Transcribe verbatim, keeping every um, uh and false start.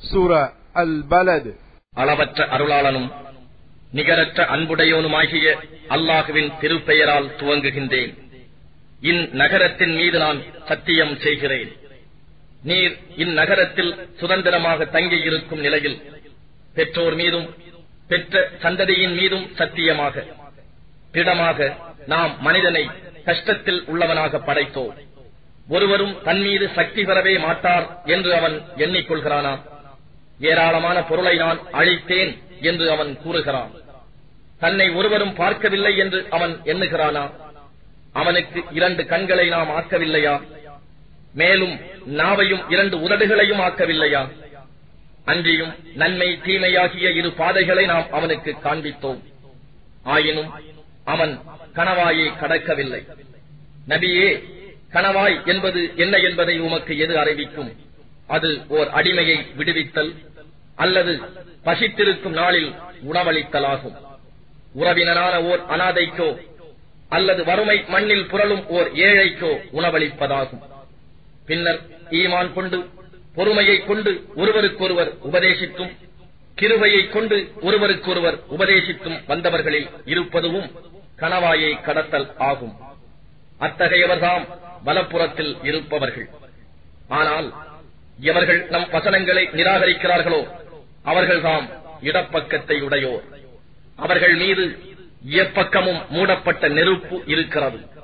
சூரா அல் பலத். அளவற்ற அருளாளனும் நிகரற்ற அன்புடையோனுமாகிய அல்லாஹுவின் திருப்பெயரால் துவங்குகின்றேன். இந்நகரத்தின் மீது நான் சத்தியம் செய்கிறேன். நீர் இந்நகரத்தில் சுதந்திரமாக தங்கியிருக்கும் நிலையில் பெற்றோர் மீதும் பெற்ற சந்ததியின் மீதும் சத்தியமாக திடமாக நாம் மனிதனை கஷ்டத்தில் உள்ளவனாக படைத்தோம். ஒருவரும் தன் மீது சக்தி பெறவே மாட்டார் என்று அவன் எண்ணிக்கொள்கிறானா? ஏராளமான பொருளை நான் அழித்தேன் என்று அவன் கூறுகிறான். தன்னை ஒருவரும் பார்க்கவில்லை என்று அவன் எண்ணுகிறானா? அவனுக்கு இரண்டு கண்களை நாம் ஆக்கவில்லையா? மேலும் நாவையும் இரண்டு உதடுகளையும் ஆக்கவில்லையா? அன்றியும் நன்மை தீமையாகிய இரு பாதைகளை நாம் அவனுக்கு காண்பித்தோம். ஆயினும் அவன் கணவாயை கடக்கவில்லை. நபியே, கணவாய் என்பது என்ன என்பதை உமக்கு எது அறிவிக்கும்? அது ஓர் அடிமையை விடுவித்தல் அல்லது பசித்திருக்கும் நாளில் உணவளித்தலாகும். உறவினரான ஓர் அனாதைக்கோ அல்லது வறுமை மண்ணில் புரளும் ஓர் ஏழைக்கோ உணவளிப்பதாகும். பின்னர் ஈமான் கொண்டு பொறுமையை கொண்டு ஒருவருக்கொருவர் உபதேசித்தும் கிருபையை கொண்டு ஒருவருக்கொருவர் உபதேசித்தும் வந்தவர்களில் இருப்பதுவும் கணவாயை கடத்தல் ஆகும். அத்தகையவர்தாம் வலப்புறத்தில் இருப்பவர்கள். ஆனால் எவர்கள் நம் வசனங்களை நிராகரிக்கிறார்களோ அவர்கள்தாம் இடப்பக்கத்தை உடையோர். அவர்கள் மீது எப்பக்கமும் மூடப்பட்ட நெருப்பு இருக்கிறது.